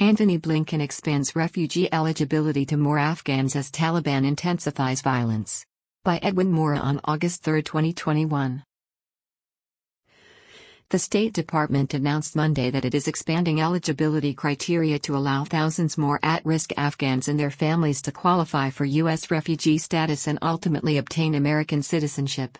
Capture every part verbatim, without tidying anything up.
Antony Blinken expands refugee eligibility to more Afghans as Taliban intensifies violence. By Edwin Mora on August third, twenty twenty-one. The State Department announced Monday that it is expanding eligibility criteria to allow thousands more at-risk Afghans and their families to qualify for U S refugee status and ultimately obtain American citizenship.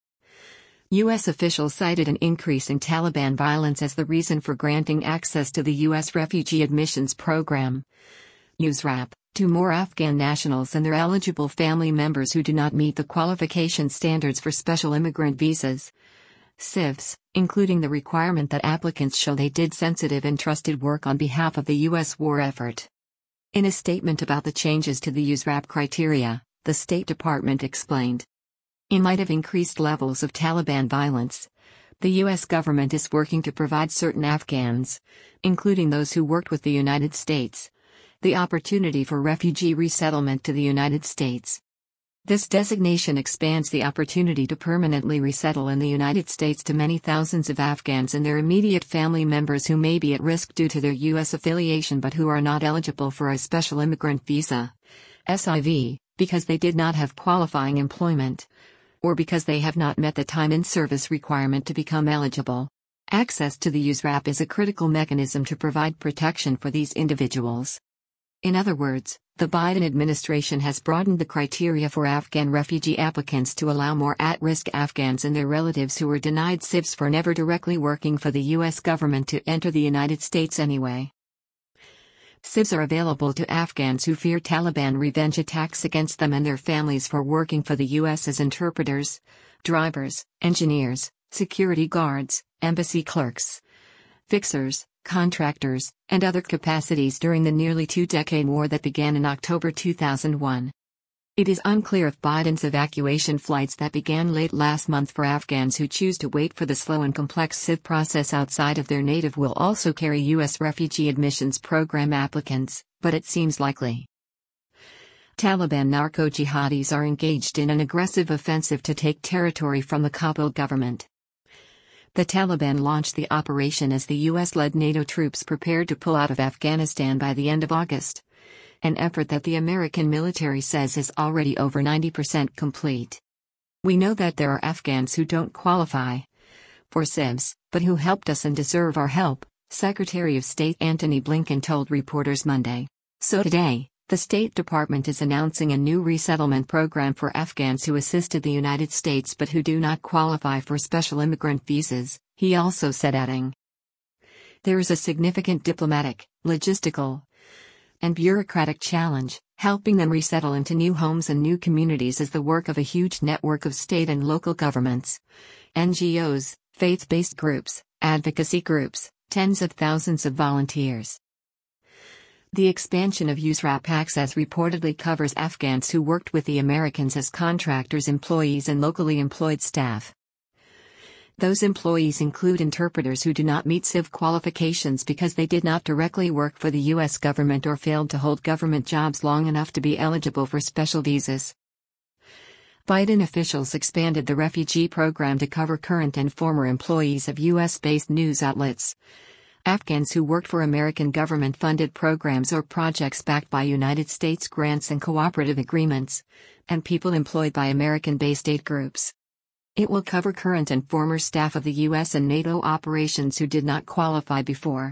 U S officials cited an increase in Taliban violence as the reason for granting access to the U S Refugee Admissions Program, U S R A P, to more Afghan nationals and their eligible family members who do not meet the qualification standards for special immigrant visas, S I Vs, including the requirement that applicants show they did sensitive and trusted work on behalf of the U S war effort. In a statement about the changes to the U S R A P criteria, the State Department explained, in light of increased levels of Taliban violence, the U S government is working to provide certain Afghans, including those who worked with the United States, the opportunity for refugee resettlement to the United States. This designation expands the opportunity to permanently resettle in the United States to many thousands of Afghans and their immediate family members who may be at risk due to their U S affiliation but who are not eligible for a special immigrant visa, S I V, because they did not have qualifying employment, or because they have not met the time in service requirement to become eligible. Access to the U S R A P is a critical mechanism to provide protection for these individuals. In other words, the Biden administration has broadened the criteria for Afghan refugee applicants to allow more at-risk Afghans and their relatives who were denied S I Vs for never directly working for the U S government to enter the United States anyway. S I Vs are available to Afghans who fear Taliban revenge attacks against them and their families for working for the U S as interpreters, drivers, engineers, security guards, embassy clerks, fixers, contractors, and other capacities during the nearly two-decade war that began in October two thousand one. It is unclear if Biden's evacuation flights that began late last month for Afghans who choose to wait for the slow and complex S I V process outside of their native will also carry U S Refugee Admissions Program applicants, but it seems likely. Taliban narco-jihadis are engaged in an aggressive offensive to take territory from the Kabul government. The Taliban launched the operation as the U S-led NATO troops prepared to pull out of Afghanistan by the end of August, an effort that the American military says is already over ninety percent complete. We know that there are Afghans who don't qualify for S I Vs, but who helped us and deserve our help, Secretary of State Antony Blinken told reporters Monday. So today, the State Department is announcing a new resettlement program for Afghans who assisted the United States but who do not qualify for special immigrant visas, he also said, adding, there is a significant diplomatic, logistical, and bureaucratic challenge. Helping them resettle into new homes and new communities is the work of a huge network of state and local governments, N G Os, faith-based groups, advocacy groups, tens of thousands of volunteers. The expansion of U S R A P access reportedly covers Afghans who worked with the Americans as contractors, employees, and locally employed staff. Those employees include interpreters who do not meet S I V qualifications because they did not directly work for the U S government or failed to hold government jobs long enough to be eligible for special visas. Biden officials expanded the refugee program to cover current and former employees of U S-based news outlets, Afghans who worked for American government-funded programs or projects backed by United States grants and cooperative agreements, and people employed by American-based aid groups. It will cover current and former staff of the U S and NATO operations who did not qualify before.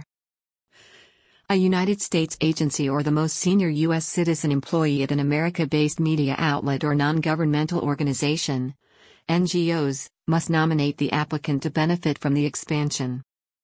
A United States agency or the most senior U S citizen employee at an America-based media outlet or non-governmental organization, N G Os, must nominate the applicant to benefit from the expansion.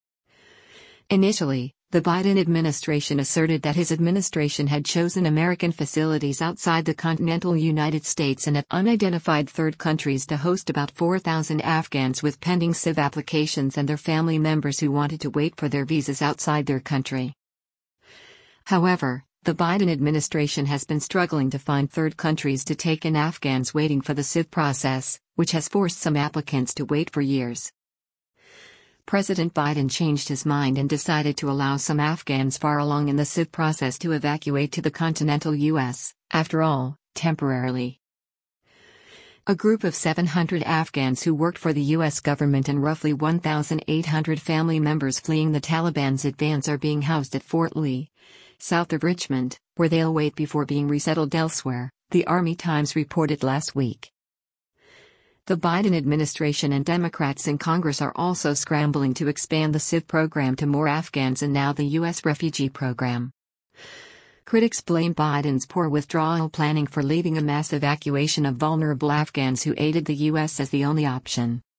Initially, the Biden administration asserted that his administration had chosen American facilities outside the continental United States and at unidentified third countries to host about four thousand Afghans with pending S I V applications and their family members who wanted to wait for their visas outside their country. However, the Biden administration has been struggling to find third countries to take in Afghans waiting for the S I V process, which has forced some applicants to wait for years. President Biden changed his mind and decided to allow some Afghans far along in the S I V process to evacuate to the continental U S, after all, temporarily. A group of seven hundred Afghans who worked for the U S government and roughly one thousand eight hundred family members fleeing the Taliban's advance are being housed at Fort Lee, south of Richmond, where they'll wait before being resettled elsewhere, the Army Times reported last week. The Biden administration and Democrats in Congress are also scrambling to expand the C I V program to more Afghans and now the U S refugee program. Critics blame Biden's poor withdrawal planning for leaving a mass evacuation of vulnerable Afghans who aided the U S as the only option.